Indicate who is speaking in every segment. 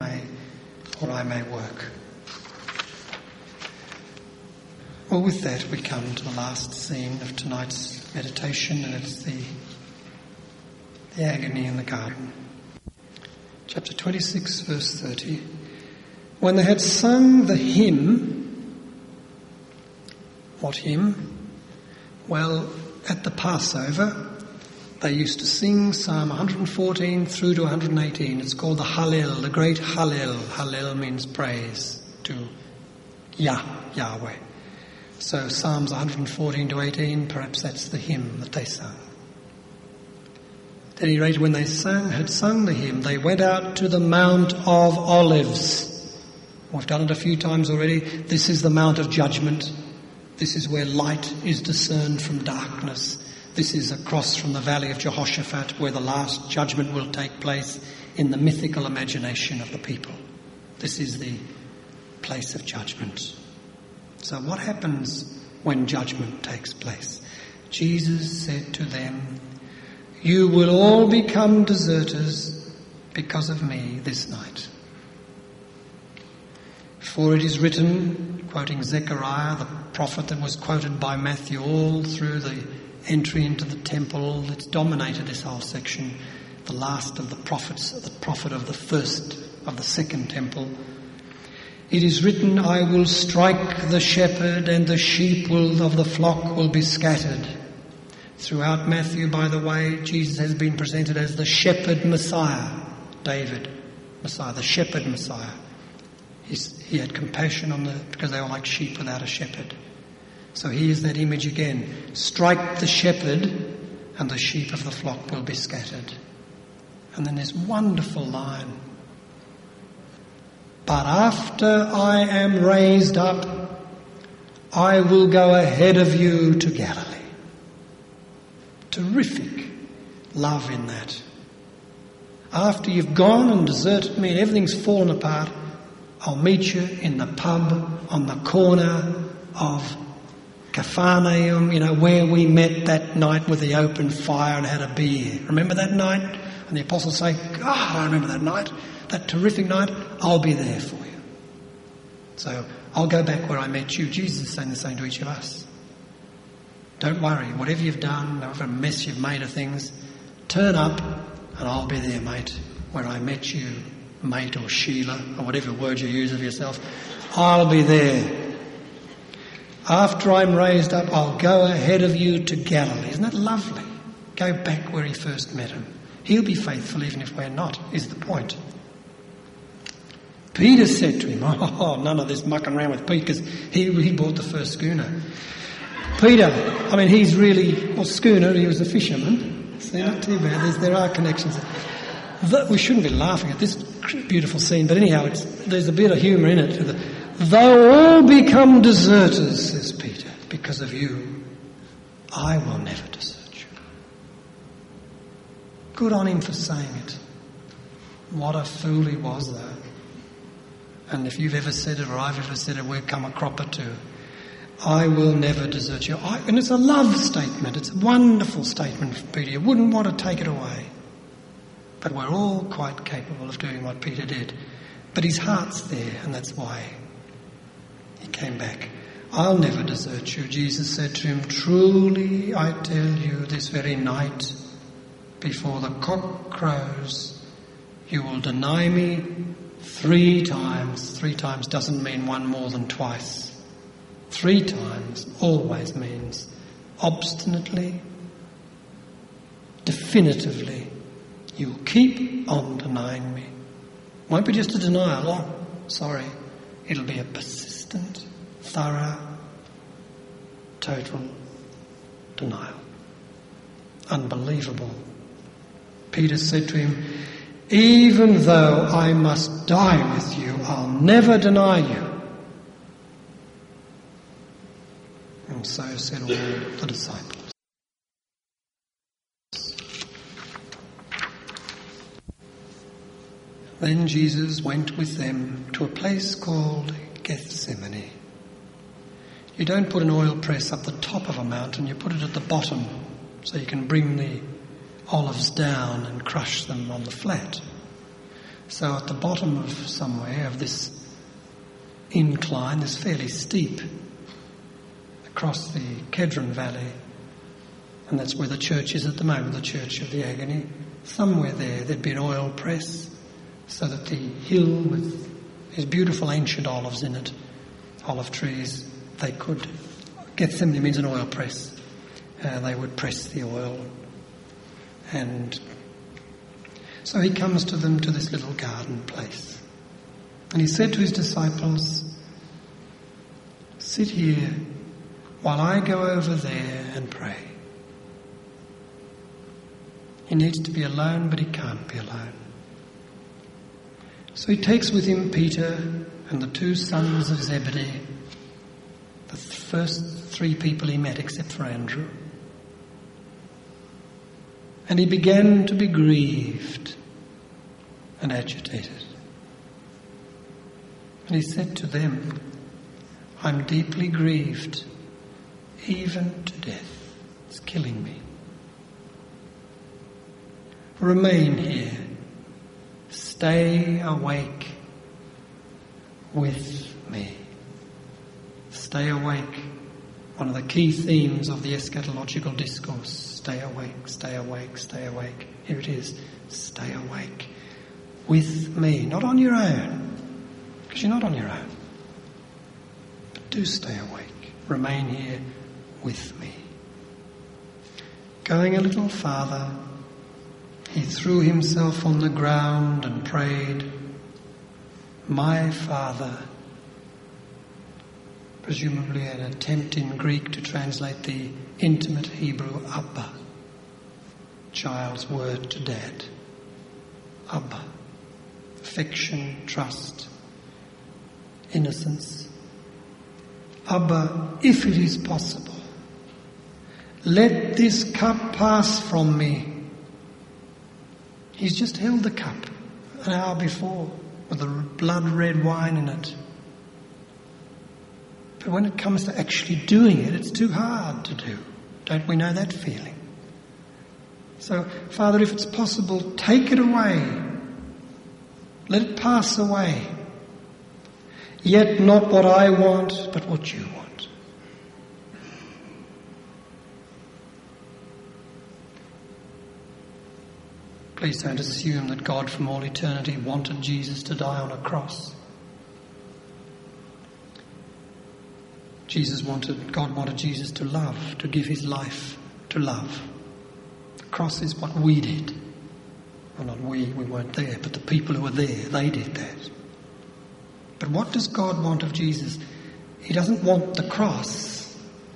Speaker 1: may work. Well, with that we come to the last scene of tonight's meditation, and it's the agony in the garden. Chapter 26, verse 30. When they had sung the hymn, what hymn? Well, at the Passover, they used to sing Psalm 114 through to 118. It's called the Hallel, the great Hallel. Hallel means praise to Yahweh. So Psalms 114 to 18, perhaps that's the hymn that they sung. At any rate, when they had sung the hymn, they went out to the Mount of Olives. We've done it a few times already. This is the Mount of Judgment. This is where light is discerned from darkness. This is across from the Valley of Jehoshaphat, where the last judgment will take place in the mythical imagination of the people. This is the place of judgment. So what happens when judgment takes place? Jesus said to them, "You will all become deserters because of me this night. For it is written," quoting Zechariah, the prophet that was quoted by Matthew all through the entry into the temple that's dominated this whole section, the last of the prophets, the prophet of the second temple. "It is written, I will strike the shepherd, and the sheep of the flock will be scattered." Throughout Matthew, by the way, Jesus has been presented as the shepherd Messiah. David, Messiah, the shepherd Messiah. He had compassion because they were like sheep without a shepherd. So here's that image again. Strike the shepherd, and the sheep of the flock will be scattered. And then this wonderful line. "But after I am raised up, I will go ahead of you to Galilee." Terrific love in that. After you've gone and deserted me and everything's fallen apart, I'll meet you in the pub on the corner of Capharnaum, where we met that night with the open fire and had a beer. Remember that night? And the apostles say, "God, I remember that night. That terrific night, I'll be there for you." So I'll go back where I met you. Jesus is saying the same to each of us. Don't worry, whatever you've done, whatever mess you've made of things, turn up and I'll be there, mate, where I met you, mate or Sheila, or whatever word you use of yourself. I'll be there. After I'm raised up, I'll go ahead of you to Galilee. Isn't that lovely? Go back where he first met him. He'll be faithful even if we're not, is the point. Peter said to him, none of this mucking around with Pete, because he bought the first schooner. Peter, he's really, schooner, he was a fisherman. See, not too bad. There are connections. We shouldn't be laughing at this beautiful scene, but anyhow, there's a bit of humour in it. "Though all become deserters," says Peter, "because of you, I will never desert you." Good on him for saying it. What a fool he was, though. And if you've ever said it, or I've ever said it, we've come a cropper too. I will never desert you. And it's a love statement. It's a wonderful statement from Peter. You wouldn't want to take it away. But we're all quite capable of doing what Peter did. But his heart's there, and that's why he came back. "I'll never desert you," Jesus said to him. "Truly, I tell you, this very night, before the cock crows, you will deny me 3 times. 3 times doesn't mean one more than twice. 3 times always means obstinately, definitively. You'll keep on denying me. Won't be just a denial. Sorry. It'll be a persistent, thorough, total denial. Unbelievable. Peter said to him, "Even though I must die with you, I'll never deny you." And so said all the disciples. Then Jesus went with them to a place called Gethsemane. You don't put an oil press up the top of a mountain, you put it at the bottom so you can bring the olives down and crush them on the flat. So at the bottom of somewhere of this incline, this fairly steep, across the Kedron Valley, and that's where the church is at the moment, the Church of the Agony. Somewhere there'd be an oil press, so that the hill with these beautiful ancient olives in it, olive trees, they could, Gethsemane means an oil press. They would press the oil. And so he comes to them to this little garden place. And he said to his disciples, sit here while I go over there and pray. He needs to be alone, but he can't be alone. So he takes with him Peter and the two sons of Zebedee, the first three people he met except for Andrew. And he began to be grieved and agitated. And he said to them, I'm deeply grieved, even to death. It's killing me. Remain here. Stay awake with me. Stay awake. One of the key themes of the eschatological discourse. Stay awake, stay awake, stay awake. Here it is. Stay awake with me. Not on your own, because you're not on your own. But do stay awake. Remain here with me. Going a little farther, he threw himself on the ground and prayed, my Father, presumably an attempt in Greek to translate the intimate Hebrew Abba, child's word to dad. Abba, affection, trust, innocence. Abba, if it is possible, let this cup pass from me. He's just held the cup an hour before with the blood-red wine in it. But when it comes to actually doing it, it's too hard to do. Don't we know that feeling? So, Father, if it's possible, take it away. Let it pass away. Yet not what I want, but what you want. Please don't assume that God from all eternity wanted Jesus to die on a cross. God wanted Jesus to love, to give his life to love. The cross is what we did. Well, not we weren't there, but the people who were there, they did that. But what does God want of Jesus? He doesn't want the cross.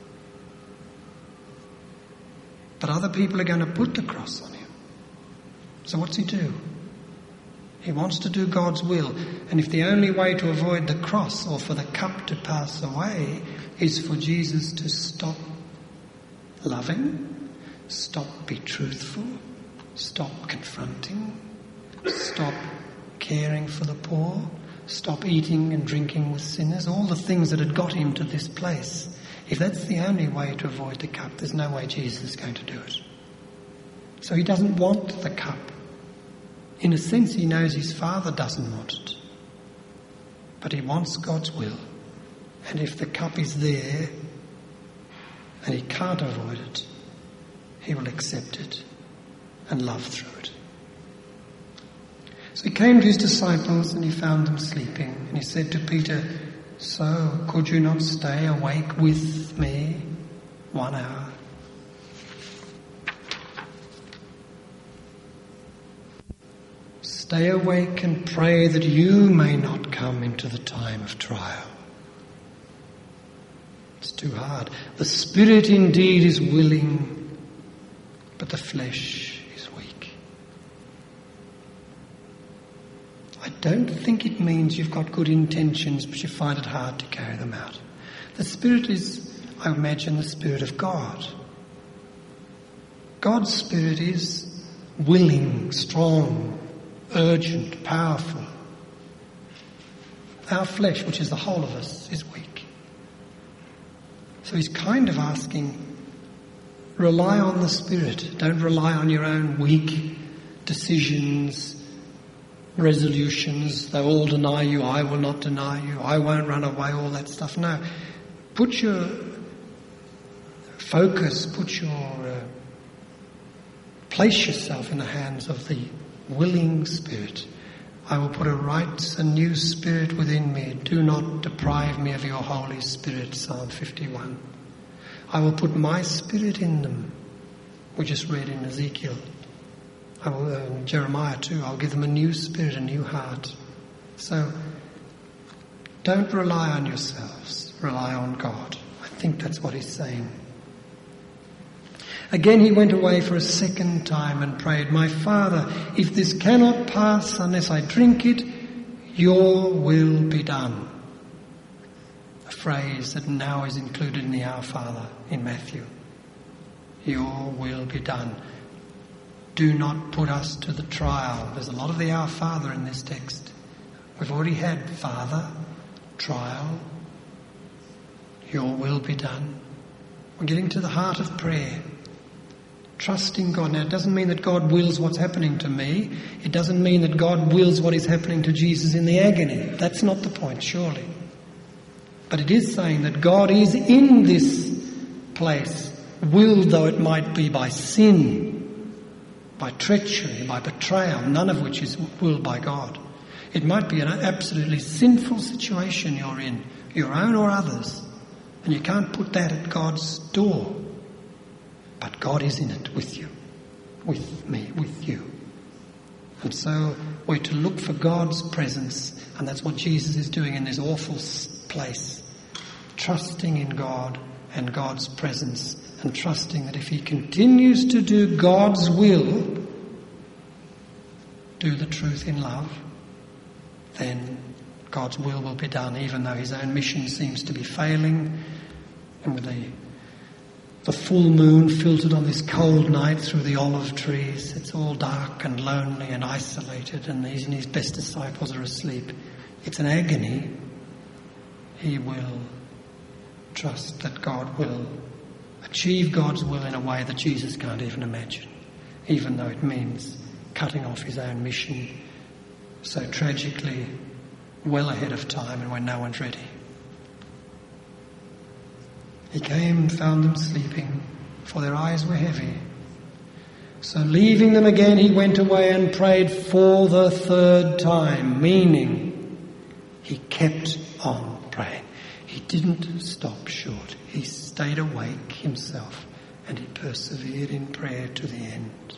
Speaker 1: But other people are going to put the cross on him. So what's he do? He wants to do God's will. And if the only way to avoid the cross or for the cup to pass away is for Jesus to stop loving, stop being truthful, stop confronting, stop caring for the poor, stop eating and drinking with sinners, all the things that had got him to this place. If that's the only way to avoid the cup, there's no way Jesus is going to do it. So he doesn't want the cup. In a sense, he knows his Father doesn't want it. But he wants God's will. And if the cup is there and he can't avoid it, he will accept it and love through it. So he came to his disciples and he found them sleeping. And he said to Peter, so could you not stay awake with me 1 hour? Stay awake and pray that you may not come into the time of trial. It's too hard. The spirit indeed is willing, but the flesh is weak. I don't think it means you've got good intentions, but you find it hard to carry them out. The spirit is, I imagine, the spirit of God. God's spirit is willing, strong, urgent, powerful. Our flesh, which is the whole of us, is weak. So he's kind of asking, rely on the Spirit. Don't rely on your own weak decisions, resolutions. They all deny you. I will not deny you. I won't run away. All that stuff. No. Put your focus, place yourself in the hands of the willing Spirit. I will put a new spirit within me. Do not deprive me of your Holy Spirit, Psalm 51. I will put my Spirit in them. We just read in Ezekiel. I will, Jeremiah too. I'll give them a new spirit, a new heart. So don't rely on yourselves. Rely on God. I think that's what he's saying. Again he went away for a second time and prayed, My Father, if this cannot pass unless I drink it, your will be done. A phrase that now is included in the Our Father in Matthew. Your will be done. Do not put us to the trial. There's a lot of the Our Father in this text. We've already had Father, trial, your will be done. We're getting to the heart of prayer. Trusting God. Now, it doesn't mean that God wills what's happening to me. It doesn't mean that God wills what is happening to Jesus in the agony. That's not the point, surely. But it is saying that God is in this place, willed though it might be by sin, by treachery, by betrayal, none of which is willed by God. It might be an absolutely sinful situation you're in, your own or others, and you can't put that at God's door. But God is in it with you, with me, with you. And so we're to look for God's presence, and that's what Jesus is doing in this awful place. Trusting in God and God's presence, and trusting that if he continues to do God's will, do the truth in love, then God's will be done, even though his own mission seems to be failing, and with the full moon filtered on this cold night through the olive trees. It's all dark and lonely and isolated, and he and his best disciples are asleep. It's an agony. He will trust that God will achieve God's will in a way that Jesus can't even imagine, even though it means cutting off his own mission so tragically well ahead of time and when no one's ready. He came and found them sleeping, for their eyes were heavy. So leaving them again, he went away and prayed for the third time, meaning he kept on praying. He didn't stop short. He stayed awake himself, and he persevered in prayer to the end,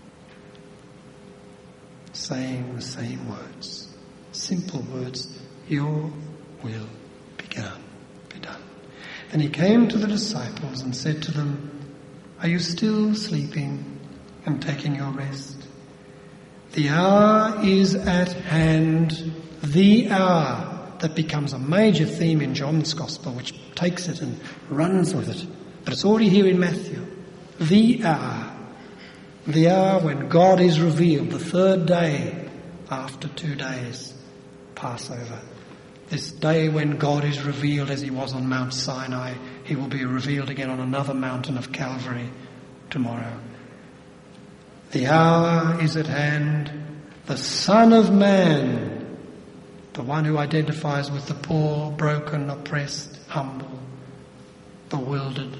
Speaker 1: saying the same words, simple words, your will be done. And he came to the disciples and said to them, are you still sleeping and taking your rest? The hour is at hand, the hour that becomes a major theme in John's Gospel, which takes it and runs with it. But it's already here in Matthew. The hour when God is revealed, the third day after 2 days, Passover. This day when God is revealed as he was on Mount Sinai, he will be revealed again on another mountain of Calvary tomorrow. The hour is at hand. The Son of Man, the one who identifies with the poor, broken, oppressed, humble, bewildered,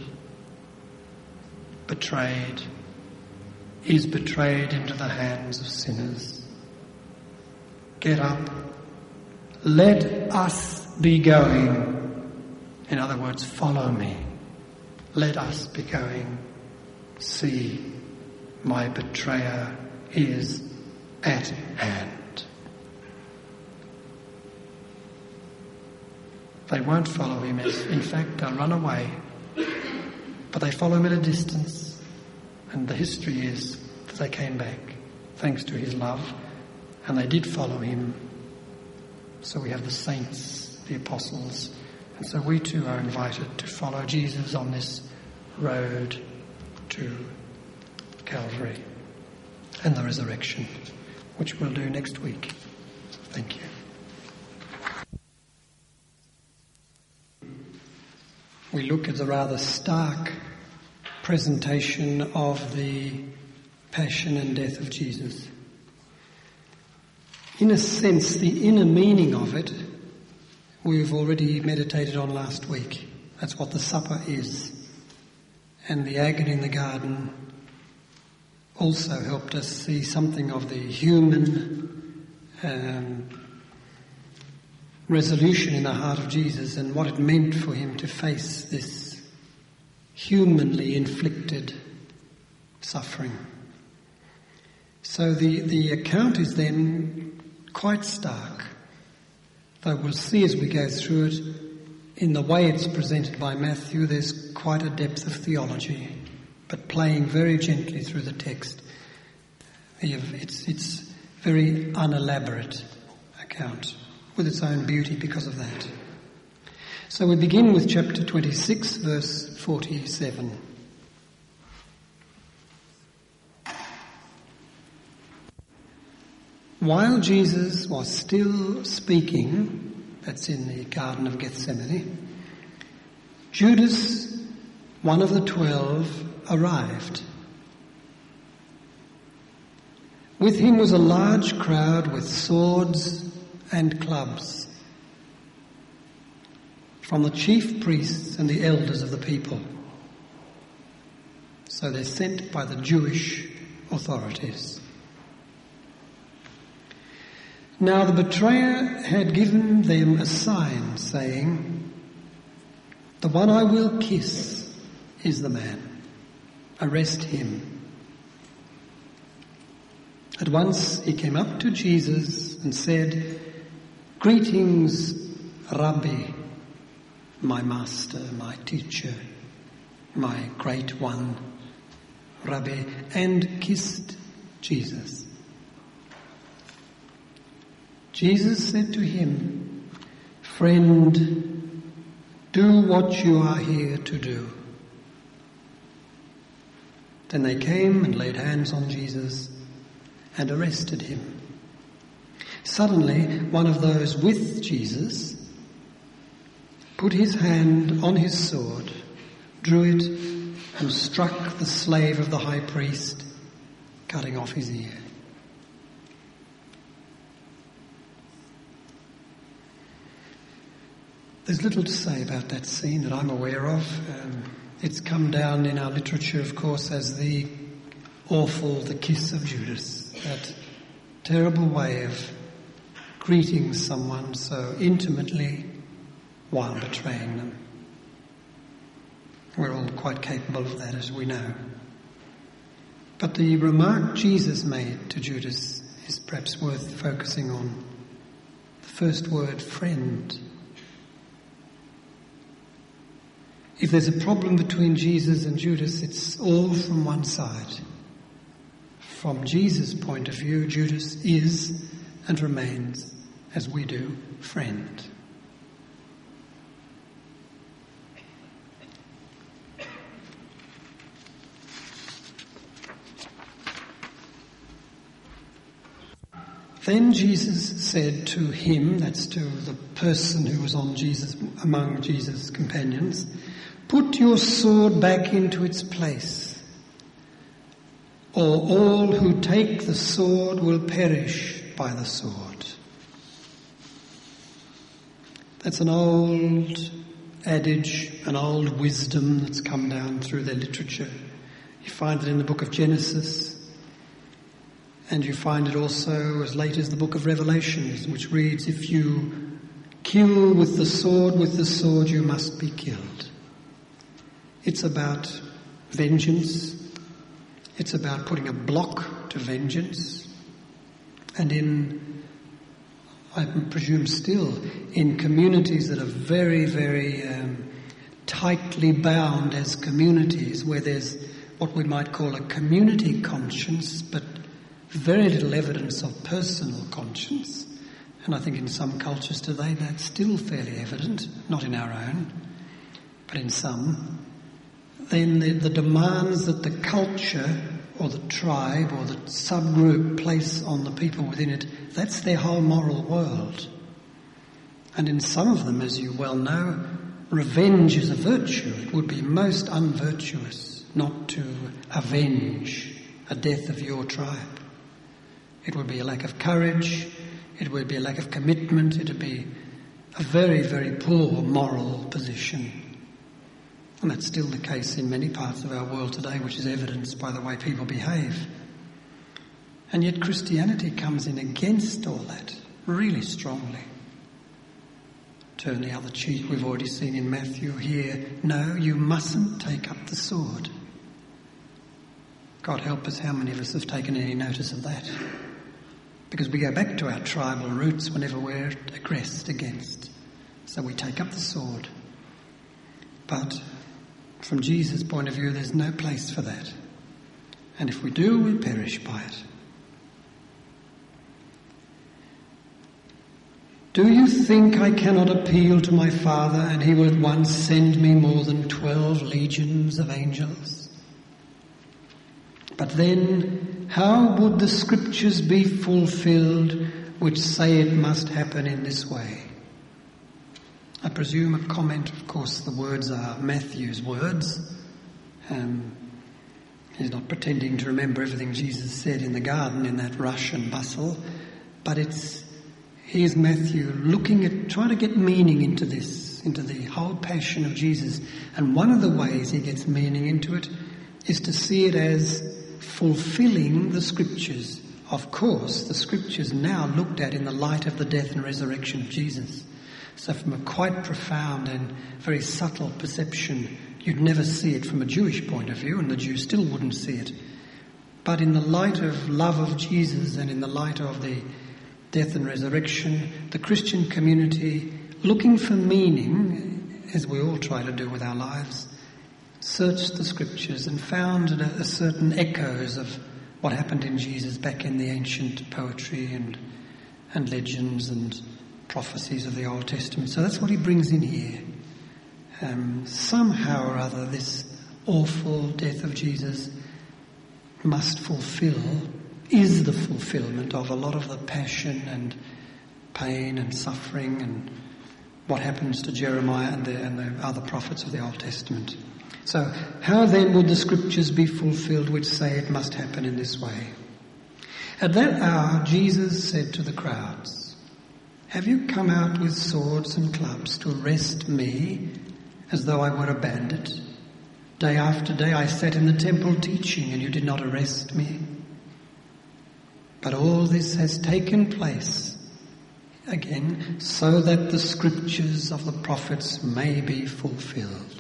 Speaker 1: betrayed, is betrayed into the hands of sinners. Get up. Let us be going. In other words, follow me. Let us be going. See, my betrayer is at hand. They won't follow him. In fact, they'll run away. But they follow him at a distance. And the history is that they came back, thanks to his love. And they did follow him. So we have the saints, the apostles, and so we too are invited to follow Jesus on this road to Calvary and the resurrection, which we'll do next week. Thank you. We look at the rather stark presentation of the passion and death of Jesus. In a sense, the inner meaning of it, we've already meditated on last week. That's what the supper is. And the agony in the garden also helped us see something of the human resolution in the heart of Jesus and what it meant for him to face this humanly inflicted suffering. So the account is then quite stark, though we'll see as we go through it, in the way it's presented by Matthew, there's quite a depth of theology, but playing very gently through the text. It's very unelaborate account, with its own beauty because of that. So we begin with chapter 26, verse 47. While Jesus was still speaking, that's in the Garden of Gethsemane, Judas, one of the 12, arrived. With him was a large crowd with swords and clubs from the chief priests and the elders of the people. So they're sent by the Jewish authorities. Now the betrayer had given them a sign, saying, "The one I will kiss is the man. Arrest him." At once he came up to Jesus and said, "Greetings, Rabbi, my master, my teacher, my great one, Rabbi," and kissed Jesus. Jesus said to him, "Friend, do what you are here to do." Then they came and laid hands on Jesus and arrested him. Suddenly, one of those with Jesus put his hand on his sword, drew it, and struck the slave of the high priest, cutting off his ear. There's little to say about that scene that I'm aware of. It's come down in our literature, of course, as the kiss of Judas, that terrible way of greeting someone so intimately while betraying them. We're all quite capable of that, as we know. But the remark Jesus made to Judas is perhaps worth focusing on. The first word, friend. If there's a problem between Jesus and Judas, it's all from one side. From Jesus' point of view, Judas is and remains, as we do, friend. Then Jesus said to him, that's to the person who was among Jesus' companions, "Put your sword back into its place, or all who take the sword will perish by the sword." That's an old adage, an old wisdom that's come down through their literature. You find it in the book of Genesis, and you find it also as late as the book of Revelations, which reads, "If you kill with the sword you must be killed." It's about vengeance. It's about putting a block to vengeance. And I presume still, in communities that are very, very tightly bound as communities, where there's what we might call a community conscience, but very little evidence of personal conscience. And I think in some cultures today that's still fairly evident, not in our own, but in some. Then the demands that the culture or the tribe or the subgroup place on the people within it, that's their whole moral world. And in some of them, as you well know, revenge is a virtue. It would be most unvirtuous not to avenge a death of your tribe. It would be a lack of courage. It would be a lack of commitment. It would be a very, very poor moral position. And that's still the case in many parts of our world today, which is evidenced by the way people behave. And yet Christianity comes in against all that really strongly. Turn the other cheek, we've already seen in Matthew here. No, you mustn't take up the sword. God help us, how many of us have taken any notice of that? Because we go back to our tribal roots whenever we're aggressed against. So we take up the sword. But from Jesus' point of view, there's no place for that. And if we do, we perish by it. Do you think I cannot appeal to my Father and he will at once send me more than 12 legions of angels? But then, how would the scriptures be fulfilled which say it must happen in this way? I presume a comment, of course, the words are Matthew's words. He's not pretending to remember everything Jesus said in the garden in that rush and bustle, but here's Matthew trying to get meaning into this, into the whole passion of Jesus. And one of the ways he gets meaning into it is to see it as fulfilling the scriptures. Of course, the scriptures now looked at in the light of the death and resurrection of Jesus. So from a quite profound and very subtle perception, you'd never see it from a Jewish point of view, and the Jews still wouldn't see it. But in the light of love of Jesus and in the light of the death and resurrection, the Christian community, looking for meaning, as we all try to do with our lives, searched the scriptures and found a certain echoes of what happened in Jesus back in the ancient poetry and legends and prophecies of the Old Testament. So that's what he brings in here. Somehow or other, this awful death of Jesus is the fulfillment of a lot of the passion and pain and suffering and what happens to Jeremiah and the other prophets of the Old Testament. So how then would the scriptures be fulfilled which say it must happen in this way? At that hour Jesus said to the crowds, "Have you come out with swords and clubs to arrest me as though I were a bandit? Day after day I sat in the temple teaching and you did not arrest me. But all this has taken place, again, so that the scriptures of the prophets may be fulfilled."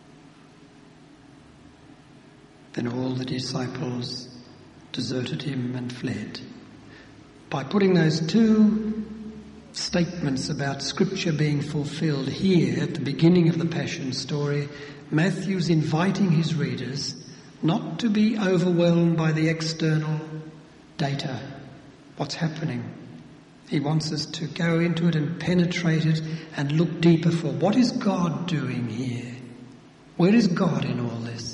Speaker 1: Then all the disciples deserted him and fled. By putting those two statements about scripture being fulfilled here at the beginning of the Passion story, Matthew's inviting his readers not to be overwhelmed by the external data, what's happening. He wants us to go into it and penetrate it and look deeper for what is God doing here? Where is God in all this?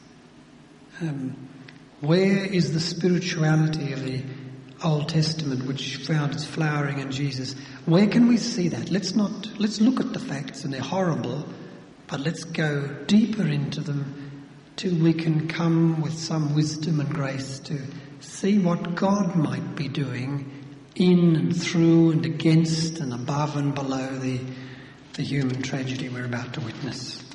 Speaker 1: Where is the spirituality of the Old Testament which found its flowering in Jesus? Where can we see that? Let's look at the facts, and they're horrible, but let's go deeper into them till we can come with some wisdom and grace to see what God might be doing in and through and against and above and below the human tragedy we're about to witness.